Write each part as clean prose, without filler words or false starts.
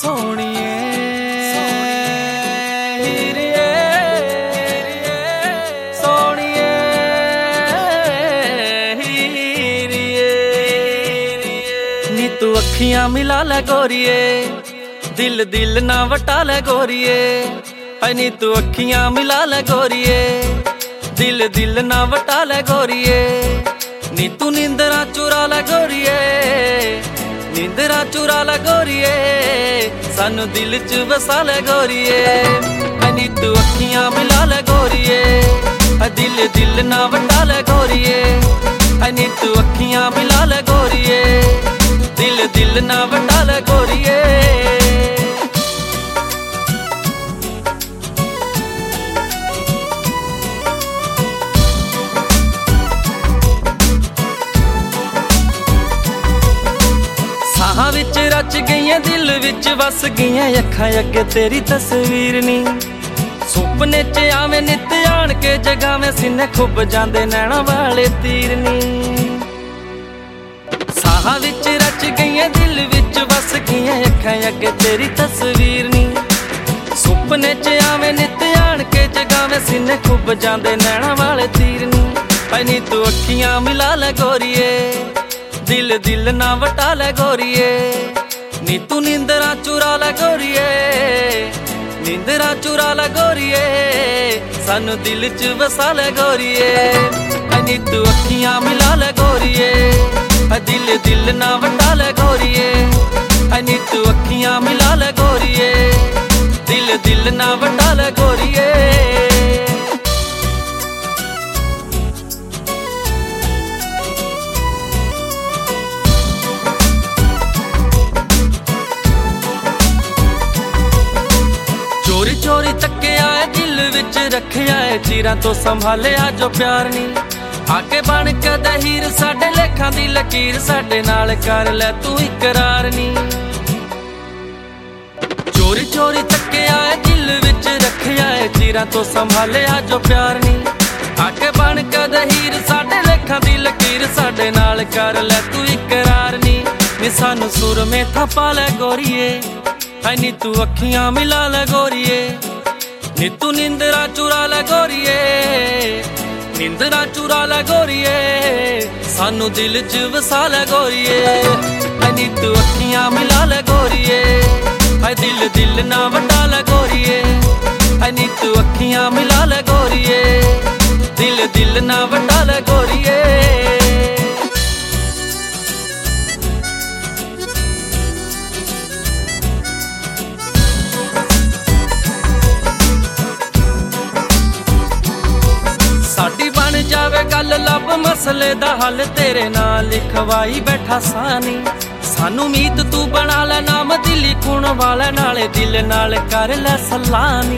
सोहणीए हीरिए सोहणीए हीरिए नी तू अखियां मिला ले गोरिए दिल दिल ना वटा ले गोरिए नी तू अखियां मिला ले गोरिए दिल दिल ना वटा ले गोरिए नी तू नींदरा चुरा ले गोरिए नींदरा चुरा ले गोरिए सानू दिल च वसा ले गोरिए नी तू अखियां मिला ले गोरिए दिल दिल ना वटा ले गोरिए नी तू अखियां मिला ले गोरिए दिल दिल ना वटा ले गोरिए साहां विच रच गईयां दिल विच वस गईयां अखां अगे तेरी तस्वीर नी सुपने च आवें नित आण के जगावें सीने खुब जांदे नैणा वाले तीर नी साहां विच रच गईयां दिल विच वस गईयां अखां अगे तेरी तस्वीर नी सुपने च आवें नित आण के जगावें सीने खुब जांदे नैणा वाले तीर नी नी तू अखियां मिला ले गोरिए दिल दिल ना वटा ले गोरिए नी तू नींदरा चुरा ले गोरिए नींदरा चुरा ले गोरिए सानू दिल च वसा ले गोरिए नी तू अखियां मिला ले गोरिए दिल दिल ना वटा ले गोरिए नी तू अखियां मिला ले गोरिए दिल दिल ना वटा ले गोरिए चोरी चोरी तके आए दिल विच रखिया है चीरां तो संभालिया जो प्यार नी आके बन के दहीर साडे लेखां दी लकीर साडे नाल कर ले तू इकरार नी चोरी चोरी तके आए दिल विच रखिया है चीरां तो संभालिया जो प्यार नी आके बन के दहीर साडे लेखां दी लकीर साडे नाल कर ले तू इकरार नी सानू सुर में थपा ले गोरिए नी तू अखियां मिला ले गोरिए नी तू नींदरा चुरा ले गोरिए नींदरा चुरा ले गोरिए सानू दिल च वसा ले गोरिए नी तू अखियां मिला ले गोरिए दिल दिल ना वटा ले गोरिए नी तू अखियां मिला ले गोरिए दिल दिल ना वटा ले गोरिए साडी बन जावे गल लब मसले दा हल तेरे नाल लिखवाई बैठा सानी सानू मीत तू बना ले नाम दिल लिखण वाले नाले दिल नाल कर ले सलानी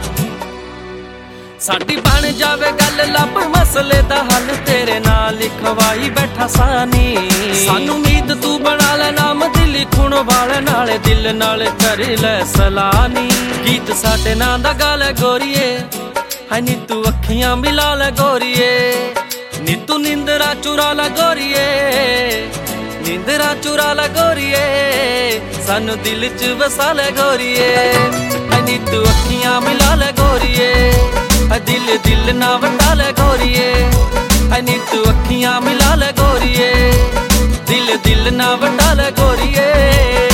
साडी बन जावे गल लब मसले दा हल तेरे नाल लिखवाई बैठा सानी सानू मीत तू बना ले नाम दिल लिखण वाले नाले दिल नाल कर ले सलानी गीत साडे नां दा गा ले गोरिए नी तू अखियां मिला ले गोरिए नी तू नींदरा चुरा ले गोरिए नींदरा चुरा ले गोरिए सानू दिल च वसा ले गोरिए नी तू अखियां मिला ले गोरिए दिल दिल ना वटा ले गोरिए नी तू अखियां मिला ले गोरिए दिल दिल ना वटा ले गोरिए।